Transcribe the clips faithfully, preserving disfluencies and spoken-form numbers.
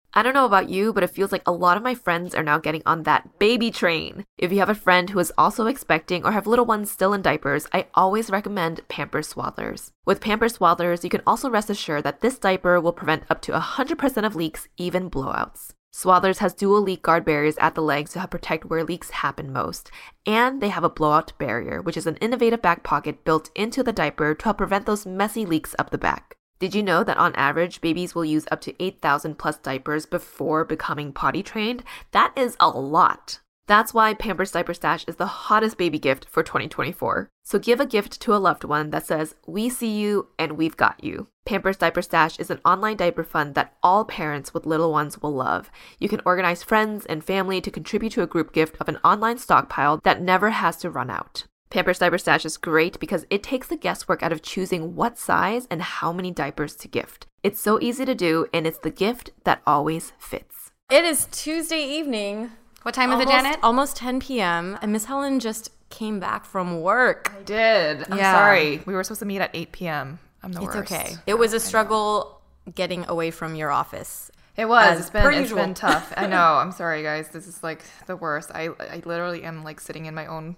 I don't know about you, but it feels like a lot of my friends are now getting on that baby train. If you have a friend who is also expecting or have little ones still in diapers, I always recommend Pampers Swaddlers. With Pampers Swaddlers, you can also rest assured that this diaper will prevent up to one hundred percent of leaks, even blowouts. Swaddlers has dual leak guard barriers at the legs to help protect where leaks happen most. And they have a blowout barrier, which is an innovative back pocket built into the diaper to help prevent those messy leaks up the back. Did you know that on average, babies will use up to eight thousand plus diapers before becoming potty trained? That is a lot. That's why Pampers Diaper Stash is the hottest baby gift for twenty twenty-four. So give a gift to a loved one that says, "We see you and we've got you." Pampers Diaper Stash is an online diaper fund that all parents with little ones will love. You can organize friends and family to contribute to a group gift of an online stockpile that never has to run out. Pampers Diaper Stash is great because it takes the guesswork out of choosing what size and how many diapers to gift. It's so easy to do, and it's the gift that always fits. It is Tuesday evening. What time almost, is it, Janet? Almost ten p.m. And Miss Helen just came back from work. I did. I'm yeah. sorry. We were supposed to meet at eight p.m. I'm the it's worst. It's okay. It was a struggle getting away from your office. It was. As it's been per it's usual. been tough. I know. I'm sorry, guys. This is like the worst. I I literally am like sitting in my own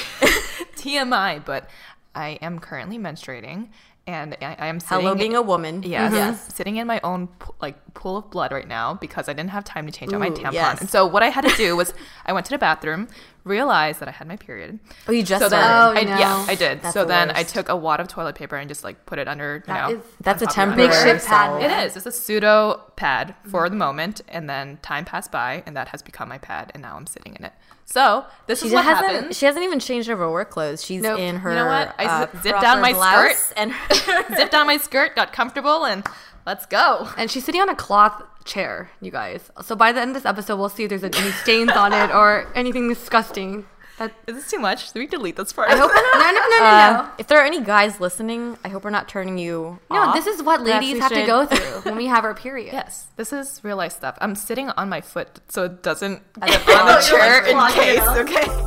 T M I, but I am currently menstruating. And I, I am sitting... Hello, being a woman. Yes. Mm-hmm. yes. Sitting in my own like pool of blood right now because I didn't have time to change out my Ooh, tampon. yes. And so what I had to do was I went to the bathroom, realized that I had my period. Oh, you just so started? Then, Oh, I, no. Yeah, I did. That's so the then worst. I took a wad of toilet paper and just like put it under, you That know. is- That's a on top of temporary it. Makeshift pad. solve. It is. It's a pseudo pad for the moment, and then time passed by, and that has become my pad, and now I'm sitting in it. So this She is what hasn't. happens. She hasn't even changed over work clothes. She's Nope. in her. You know what? I uh, zip- zipped proper down my blouse skirt. and Zipped down my skirt, got comfortable, and let's go. And she's sitting on a cloth chair, you guys. So by the end of this episode, we'll see if there's any stains on it or anything disgusting. That Is this too much? Should we delete this part? I hope not. No, no, no, no, Uh, no. if there are any guys listening, I hope we're not turning you No, off. this is what Perhaps ladies we have to should- go through when we have our period. Yes, this is real life stuff. I'm sitting on my foot so it doesn't As get a on the clog. chair in Clog it case, up. okay?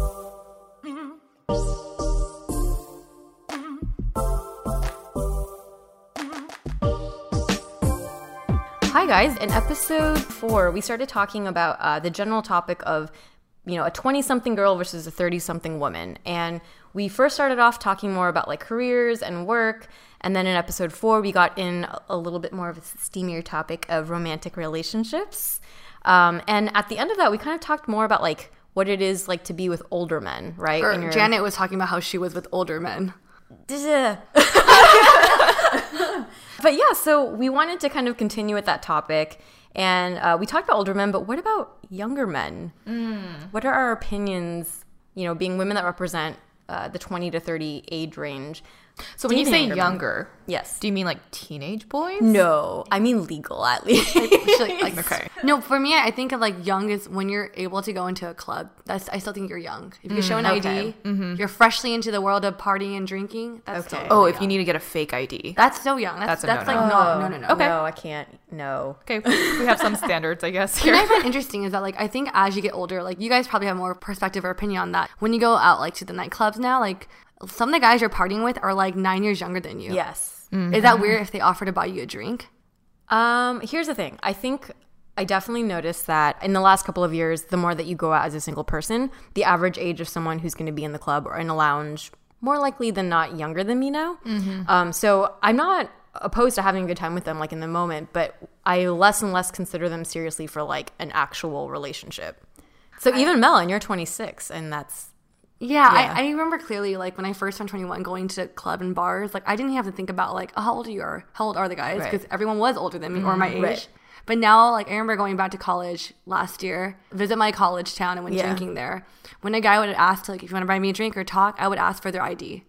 Hi guys, in episode four, we started talking about uh, the general topic of, you know, a twenty-something girl versus a thirty-something woman. And we first started off talking more about like careers and work. And then in episode four, we got in a little bit more of a steamier topic of romantic relationships. Um, and at the end of that, we kind of talked more about like what it is like to be with older men, right? Or When you're- Janet was talking about how she was with older men. But yeah, so we wanted to kind of continue with that topic. And uh, we talked about older men, but what about younger men? Mm. What are our opinions, you know, being women that represent uh, the twenty to thirty age range? So when you Dating say younger men. younger, Yes. do you mean like teenage boys? No, I mean legal at least. Like, like, Okay. No, for me, I think of like young is when you're able to go into a club. That's I still think you're young. If you can show an okay. I D, you're freshly into the world of partying and drinking. That's Okay. still Oh, really if you young. need to get a fake I D. That's so young. That's That's a that's, no-no. like no, no, no, no. Okay. No, I can't. No. Okay, we have some standards, I guess. What I Here. find interesting is that like I think as you get older, like you guys probably have more perspective or opinion on that. When you go out like to the nightclubs now, like some of the guys you're partying with are like nine years younger than you. Yes. Is that weird if they offer to buy you a drink? Um, here's the thing. I think I definitely noticed that in the last couple of years, the more that you go out as a single person, the average age of someone who's going to be in the club or in a lounge, more likely than not younger than me now. Mm-hmm. Um, so I'm not opposed to having a good time with them like in the moment, but I less and less consider them seriously for like an actual relationship. So I, even Mel, and you're twenty-six, and that's Yeah, Yeah. I, I remember clearly, like, when I first turned twenty-one, going to club and bars, like, I didn't have to think about, like, oh, how old are you? Or how old are the guys? Right. Because everyone was older than me or my age. right. But now, like, I remember going back to college last year, visit my college town and went Yeah. drinking there. When a guy would ask, like, if you want to buy me a drink or talk, I would ask for their I D.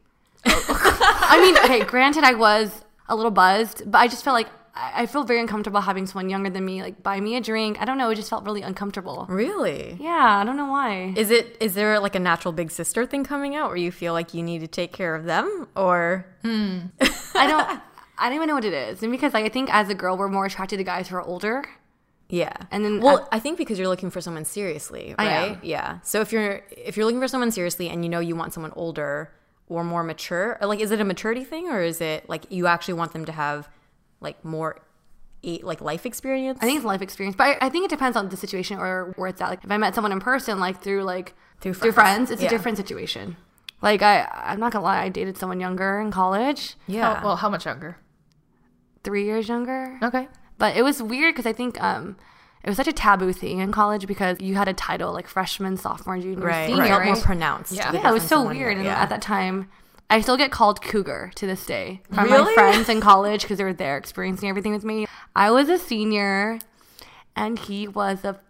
I mean, okay, granted, I was a little buzzed, but I just felt like I I feel very uncomfortable having someone younger than me, like, buy me a drink. I don't know, it just felt really uncomfortable. really. Yeah, I don't know why. Is it? Is there like a natural big sister thing coming out where you feel like you need to take care of them, or I don't I don't even know what it is. And because like, I think as a girl we're more attracted to guys who are older. yeah? And then well, I think because you're looking for someone seriously, I right? am. Yeah. So if you're if you're looking for someone seriously and you know you want someone older or more mature, or like is it a maturity thing or is it like you actually want them to have like more a, like life experience? I think it's life experience, but I, I think it depends on the situation or where it's at. Like if I met someone in person, like through like Through through friends. friends, it's Yeah. a different situation. Like I, I'm not gonna lie, I dated someone younger in college, yeah. How- well, how much younger? three years younger. Okay. But it was weird because I think um, it was such a taboo thing in college because you had a title like freshman, sophomore, junior, right. senior. It felt Right? more pronounced. Yeah. the Yeah, it was difference so in one year. weird. And Yeah. at that time, I still get called cougar to this day from Really? my friends in college because they were there experiencing everything with me. I was a senior, and he was a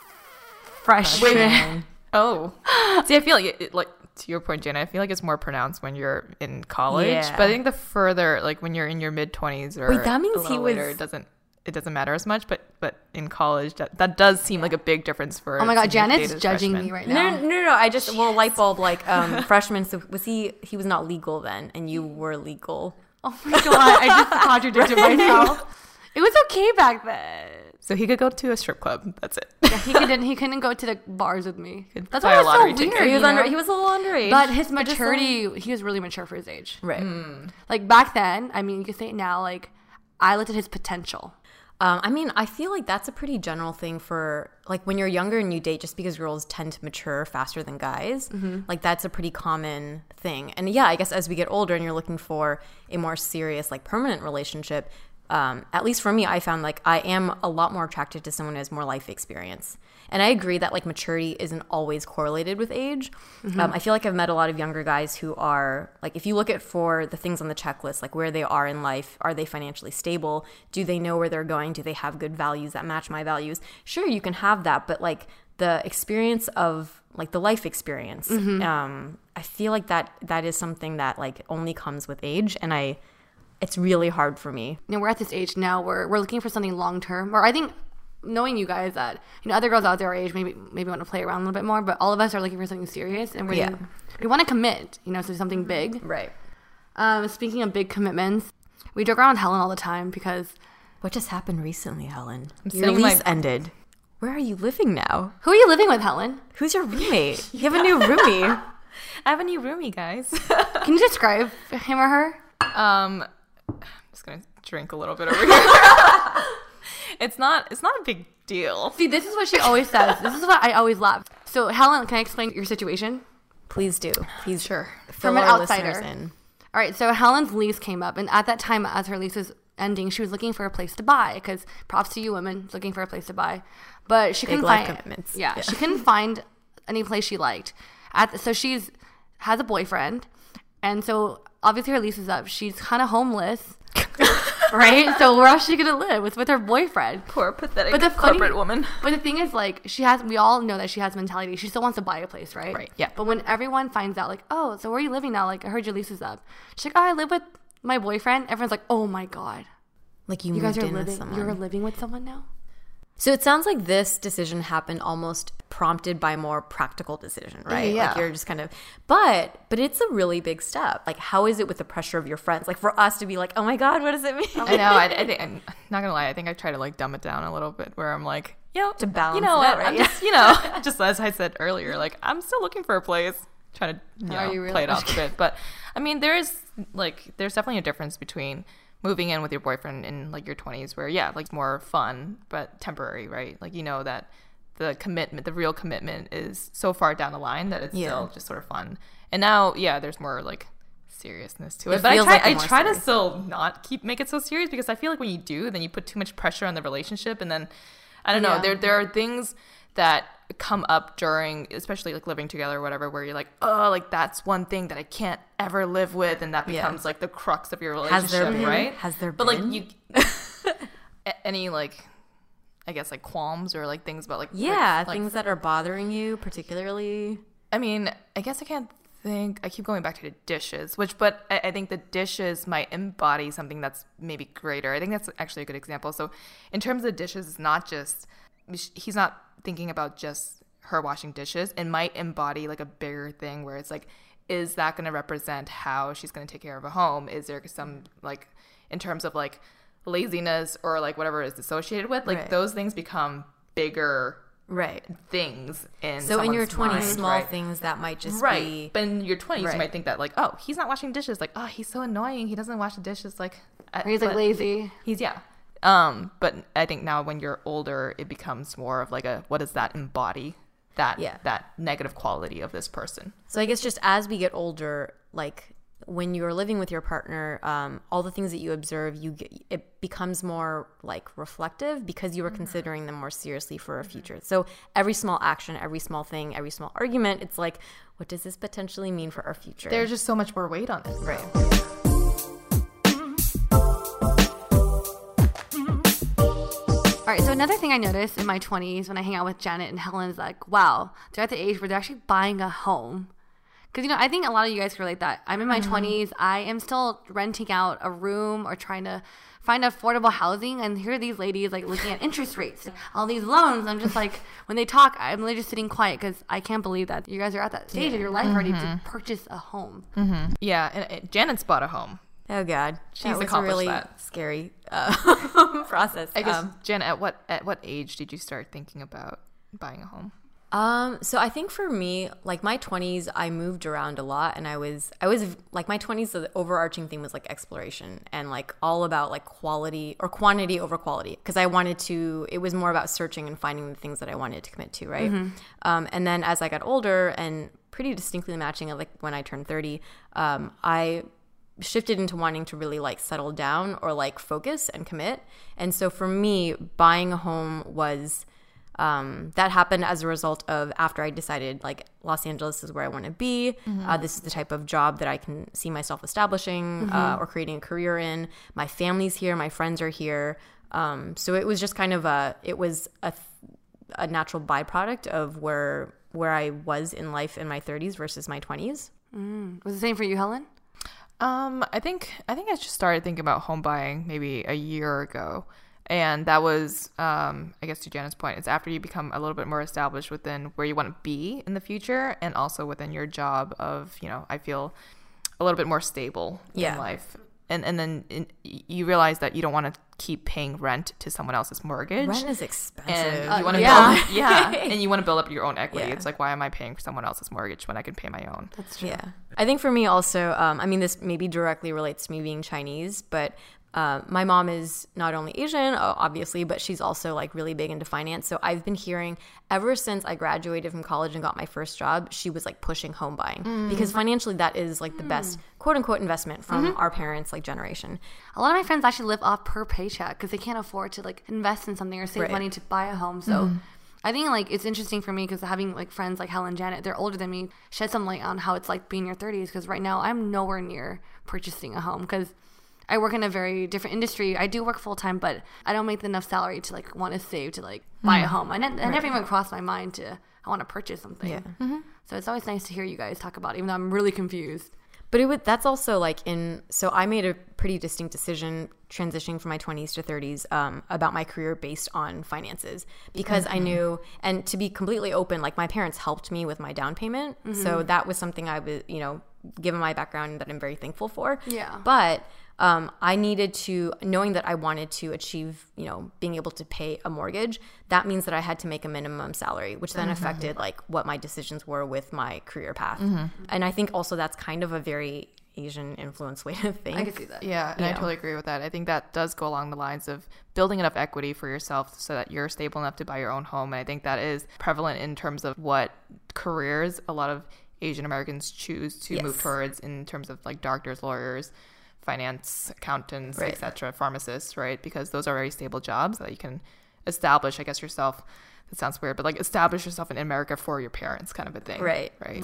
freshman. Oh, see, I feel like it, it, like to your point, Jenna. I feel like it's more pronounced when you're in college, Yeah. but I think the further, like when you're in your mid twenties or Wait, that means a he little was- later, it doesn't it doesn't matter as much. But but in college, that, that does seem like a big difference for. Oh my god, someone who Janet's dated judging freshmen. me right No, now. no, no, no. I just well, light bulb like um freshman. So was he? He was not legal then, and you were legal. Oh my god, I just contradicted myself. It was okay back then. So he could go to a strip club. That's it. Yeah, he couldn't. He couldn't go to the bars with me. Could That's buy why a it was so lottery weird. ticket. He was you under. know? He was a little underage. But his But just maturity, he was really mature for his age. like- right. Mm. Like back then, I mean, you could say it now. Like I looked at his potential. Um, I mean, I feel like that's a pretty general thing for like when you're younger and you date, just because girls tend to mature faster than guys. Mm-hmm. Like that's a pretty common thing. And yeah, I guess as we get older and you're looking for a more serious, like permanent relationship, um, at least for me, I found like I am a lot more attracted to someone who has more life experience. And I agree that like maturity isn't always correlated with age. Mm-hmm. Um, I feel like I've met a lot of younger guys who are like, if you look at for the things on the checklist, like where they are in life, are they financially stable? Do they know where they're going? Do they have good values that match my values? Sure, you can have that, but like the experience of like the life experience, Mm-hmm. um, I feel like that that is something that like only comes with age, and I, it's really hard for me. You know, we're at this age now where we're looking for something long term. Or I think, knowing you guys, that you know other girls out there our age maybe maybe want to play around a little bit more, but all of us are looking for something serious, and we Yeah. we want to commit. You know, to something big. Right. Um, speaking of big commitments, we joke around Helen all the time because What just happened recently, Helen? I'm Your sitting in lease my- ended. Where are you living now? who are you living with, Helen? Who's your roommate? You have a new roomie. I have a new roomie, guys. Can you describe him or her? um, I'm just gonna drink a little bit over here. It's not. It's not a big deal. See, this is what she always says. This is what I always love. So, Helen, can I explain your situation? Please do. Please Sure. fill From an our outsider. listeners in. All right, so Helen's lease came up, and at that time, as her lease was ending, she was looking for a place to buy. Because props to you, women, looking for a place to buy, but she Big couldn't life find. commitments. Yeah, Yeah. she couldn't find any place she liked. At the, so she's has a boyfriend, and so obviously her lease is up. She's kind of homeless, right? So where else is she gonna live? It's with her boyfriend. Poor pathetic But the funny- corporate woman. But the thing is, like, she has, we all know that she has mentality. She still wants to buy a place, right? Right, yeah. But when everyone finds out, like, oh, so where are you living now? Like, I heard your lease is up. She's like, oh, I live with my boyfriend. Everyone's like, oh my God. Like you, You moved guys are in with living, someone. you're living with someone now? So it sounds like this decision happened almost prompted by a more practical decision, right? Yeah. Like you're just kind of, but, but it's a really big step. Like how is it with the pressure of your friends? Like for us to be like, oh my God, what does it mean? I know. I, I think I'm not gonna lie. I think I try to like dumb it down a little bit, where I'm like, you know, To balance You know it what? out, right? I'm just, you know, just as I said earlier, like I'm still looking for a place. Trying to you Are know, you really? play it off a bit, but I mean, there is like there's definitely a difference between moving in with your boyfriend in like your twenties, where yeah, like it's more fun but temporary, right? Like you know that the commitment, the real commitment, is so far down the line that it's Yeah. still just sort of fun. And now, yeah, there's more like seriousness to it. It but I feels try, like a I more try to serious- still not keep make it so serious, because I feel like when you do, then you put too much pressure on the relationship, and then I don't know. Yeah. There there are things that come up during, especially like living together or whatever, where you're like, oh, like that's one thing that I can't ever live with, and that Yeah. becomes like the crux of your Has there relationship, been? right? Has there But been? like you, a- any like, I guess like qualms or like things about like Yeah, like, things that are bothering you particularly. I mean, I guess I can't think. I keep going back to the dishes, which, but I, I think the dishes might embody something that's maybe greater. I think that's actually a good example. So, in terms of dishes, it's not just, he's not thinking about just her washing dishes. It might embody like a bigger thing where it's like, is that going to represent how she's going to take care of a home? Is there some like, in terms of like laziness or like whatever is associated with, like Right. those things become bigger Right. things in So in your someone's twenties, mind, small right? things that might just Right. be. But in your twenties, Right. you might think that, like, oh, he's not washing dishes. Like, oh, he's so annoying. He doesn't wash the dishes. Like, I- Or he's like but lazy. He's, yeah. Um, but I think now when you're older, it becomes more of like a, what does that embody? That, Yeah. that negative quality of this person. So I guess just as we get older, like when you're living with your partner, um, all the things that you observe, you get, it becomes more like reflective because you were considering them more seriously for a future. So every small action, every small thing, every small argument, it's like, what does this potentially mean for our future? There's just so much more weight on it. right. All right, so another thing I noticed in my twenties when I hang out with Janet and Helen is like, wow, they're at the age where they're actually buying a home. Because, you know, I think a lot of you guys can relate that. I'm in my mm-hmm. twenties. I am still renting out a room or trying to find affordable housing. And here are these ladies, like, looking at interest rates, all these loans. I'm just like, when they talk, I'm literally just sitting quiet because I can't believe that you guys are at that stage yeah. of your life mm-hmm. ready to purchase a home. Mm-hmm. Yeah, and, and Janet's bought a home. Oh God, she's that was accomplished a really that. Scary uh, process. I guess, um, Jen, at what at what age did you start thinking about buying a home? Um, so I think for me, like my twenties, I moved around a lot, and I was I was like my twenties. The overarching theme was like exploration and like all about like quality or quantity over quality, because I wanted to. It was more about searching and finding the things that I wanted to commit to, right? Mm-hmm. Um, and then as I got older and pretty distinctly matching, like when I turned thirty, um, I shifted into wanting to really like settle down or like focus and commit. And so for me, buying a home was um, that happened as a result of after I decided like Los Angeles is where I want to be. Mm-hmm. Uh, this is the type of job that I can see myself establishing mm-hmm. uh, or creating a career in. My family's here. My friends are here. Um, so it was just kind of a, it was a, a natural byproduct of where, where I was in life in my thirties versus my twenties. Mm. Was it the same for you, Helen? Um, I think I think I just started thinking about home buying maybe a year ago, and that was, um, I guess to Janet's point, it's after you become a little bit more established within where you want to be in the future, and also within your job of, you know, I feel a little bit more stable yeah. in life, and and then in, you realize that you don't want to keep paying rent to someone else's mortgage. Rent is expensive. And uh, you want to yeah. build, yeah, and you want to build up your own equity. Yeah. It's like, why am I paying for someone else's mortgage when I can pay my own? That's true. Yeah. I think for me also, um, I mean, this maybe directly relates to me being Chinese, but uh, my mom is not only Asian, obviously, but she's also like really big into finance. So I've been hearing ever since I graduated from college and got my first job, she was like pushing home buying mm. because financially that is like the mm. best quote unquote investment from mm-hmm. our parents' like generation. A lot of my friends actually live off per paycheck because they can't afford to like invest in something or save right. money to buy a home. So mm. I think like it's interesting for me because having like friends like Helen and Janet, they're older than me, shed some light on how it's like being in your thirties, because right now I'm nowhere near purchasing a home because I work in a very different industry. I do work full time, but I don't make enough salary to like want to save to like buy a home. I, ne- I right. never even crossed my mind to I want to purchase something. Yeah. Mm-hmm. So it's always nice to hear you guys talk about it, even though I'm really confused. But it would, that's also like in, so I made a pretty distinct decision transitioning from my twenties to thirties um, about my career based on finances, because mm-hmm. I knew, and to be completely open, like my parents helped me with my down payment. Mm-hmm. So that was something I was, you know, given my background, that I'm very thankful for. Yeah. But um, I needed to, knowing that I wanted to achieve, you know, being able to pay a mortgage, that means that I had to make a minimum salary, which then mm-hmm. affected like what my decisions were with my career path. Mm-hmm. And I think also that's kind of a very Asian influence way to think. I can see that. Yeah, and you I know. totally agree with that. I think that does go along the lines of building enough equity for yourself so that you're stable enough to buy your own home. And I think that is prevalent in terms of what careers a lot of Asian Americans choose to yes. move towards, in terms of like doctors, lawyers, finance, accountants, right. et cetera, pharmacists, right? Because those are very stable jobs that you can establish, I guess, yourself. That sounds weird, but like establish yourself in America for your parents, kind of a thing. Right. Right.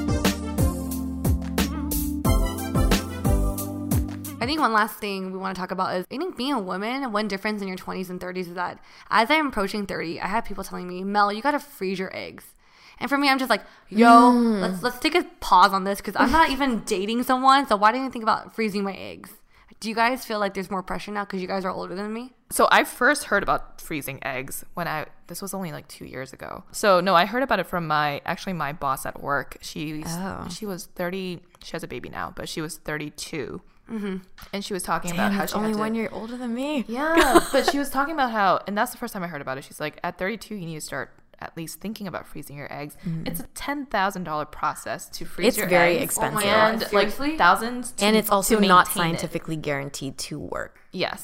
I think one last thing we want to talk about is, I think being a woman, one difference in your twenties and thirties is that as I'm approaching thirty, I have people telling me, Mel, you got to freeze your eggs. And for me, I'm just like, yo, mm. let's let's take a pause on this, because I'm not even dating someone. So why didn't you think about freezing my eggs? Do you guys feel like there's more pressure now because you guys are older than me? So I first heard about freezing eggs when I, this was only like two years ago. So no, I heard about it from my, actually my boss at work. She, oh. she was thirty, she has a baby now, but she was thirty-two. Mm-hmm. And she was talking Damn, about how that's she only had to, one year older than me. Yeah, but she was talking about how, and that's the first time I heard about it. She's like, at thirty-two, you need to start at least thinking about freezing your eggs. Mm. It's a ten thousand dollars process to freeze it's your eggs. It's very expensive. Oh and like thousands to, and it's also to not maintain scientifically it. guaranteed to work. Yes.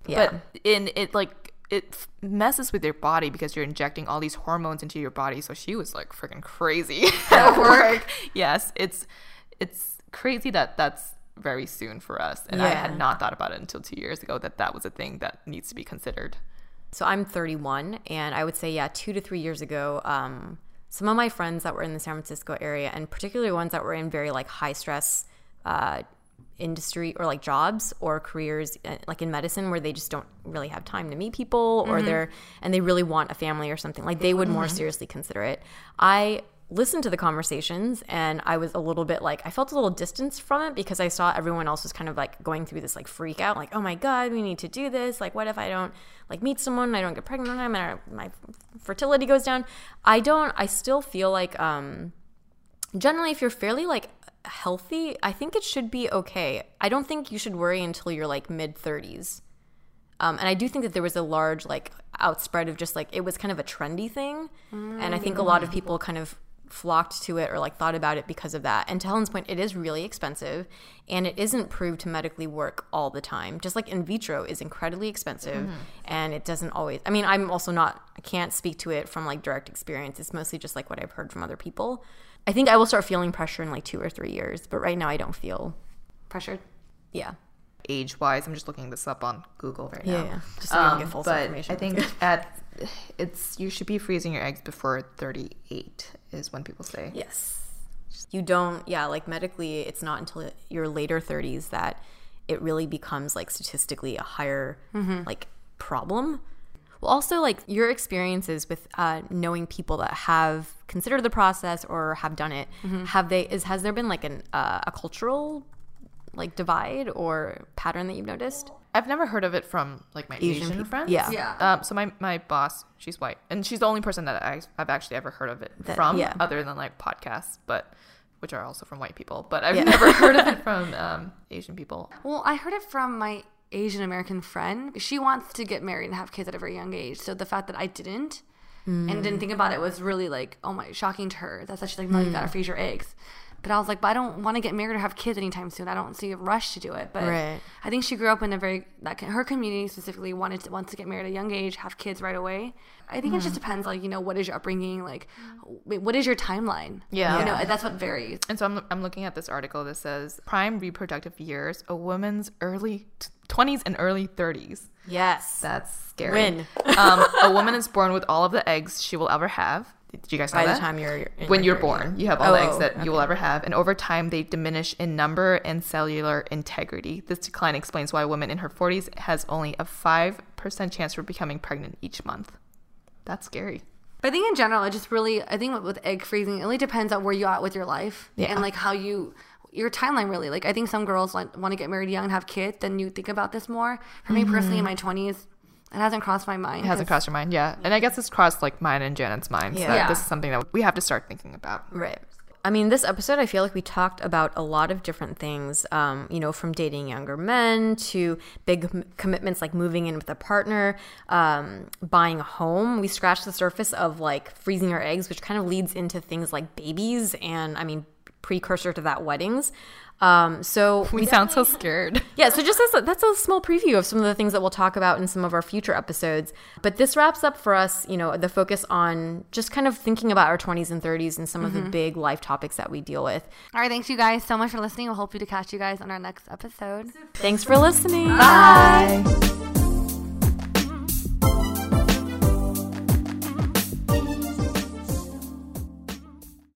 Yeah. But in it like it messes with your body because you're injecting all these hormones into your body. So she was like freaking crazy at work. Yes, it's it's crazy that that's very soon for us, and Yeah. I had not thought about it until two years ago that that was a thing that needs to be considered. So I'm thirty-one, and I would say, yeah, two to three years ago, um, some of my friends that were in the San Francisco area, and particularly ones that were in very like high stress uh, industry or like jobs or careers, uh, like in medicine, where they just don't really have time to meet people, or Mm-hmm. they're and they really want a family or something, like they would more Mm-hmm. seriously consider it. I listened to the conversations, and I was a little bit like, I felt a little distance from it because I saw everyone else was kind of like going through this like freak out, like, oh my God, we need to do this. Like, what if I don't like meet someone, I don't get pregnant, and my, my fertility goes down. I don't, I still feel like, um, generally if you're fairly like healthy, I think it should be okay. I don't think you should worry until you're like mid thirties. Um, and I do think that there was a large like outspread of just like, it was kind of a trendy thing. Mm. And I think a lot of people kind of flocked to it or like thought about it because of that. And to Helen's point, it is really expensive, and it isn't proved to medically work all the time. Just like in vitro is incredibly expensive, mm-hmm. and it doesn't always, I mean, I'm also not, I can't speak to it from like direct experience. It's mostly just like what I've heard from other people. I think I will start feeling pressure in like two or three years, but right now I don't feel Pressured. yeah. Age wise, I'm just looking this up on Google right Yeah, now. yeah. Just so you don't get Um, false but information. I think at it's you should be freezing your eggs before thirty-eight is when people say. Yes. You don't, yeah, like medically, it's not until your later thirties that it really becomes like statistically a higher like problem. Well, also like your experiences with uh, knowing people that have considered the process or have done it, have they, is, has there been like an, uh, a cultural like divide or pattern that you've noticed? I've never heard of it from like my Asian Asian, people. friends. Yeah. Yeah. Um, so my, my boss, she's white, and she's the only person that I, I've actually ever heard of it That- from, yeah. other than like podcasts, but which are also from white people. But I've Yeah. never heard of it from um, Asian people. Well, I heard it from my Asian American friend. She wants to get married and have kids at a very young age. So the fact that I didn't and didn't think about it was really like, oh my, shocking to her. That's actually like, no, you gotta freeze your eggs. But I was like, but I don't want to get married or have kids anytime soon. I don't see a rush to do it. But Right. I think she grew up in a very, that her community specifically wanted to, wants to get married at a young age, have kids right away. I think it just depends, like, you know, what is your upbringing? Like, what is your timeline? Yeah. You know, that's what varies. And so I'm, I'm looking at this article that says prime reproductive years, a woman's early t- twenties and early thirties. Yes. That's scary. Win. um, a woman is born with all of the eggs she will ever have. Did you guys know By that? the time you're in when your you're thirties. born, you have all the eggs Oh, that you will okay. ever have, and over time they diminish in number and cellular integrity. This decline explains why a woman in her forties has only a five percent chance for becoming pregnant each month. That's scary. But I think in general, it just really, I think with egg freezing, it really depends on where you are with your life Yeah. and like how you, your timeline really. Like I think some girls like, want to get married young and have kids, then you think about this more. For me personally, in my twenties, it hasn't crossed my mind. It hasn't 'cause- crossed your mind, yeah. And I guess it's crossed like mine and Janet's mind. Yeah. So Yeah. this is something that we have to start thinking about. Right. I mean, this episode, I feel like we talked about a lot of different things, um, you know, from dating younger men to big com- commitments like moving in with a partner, um, buying a home. We scratched the surface of like freezing our eggs, which kind of leads into things like babies and, I mean, precursor to that, weddings. Um, so We sound so scared. yeah, so just as a, that's a small preview of some of the things that we'll talk about in some of our future episodes. But this wraps up for us, you know, the focus on just kind of thinking about our twenties and thirties and some of the big life topics that we deal with. All right. Thanks you guys so much for listening. We'll hope to catch you guys on our next episode. Thanks for listening. Bye.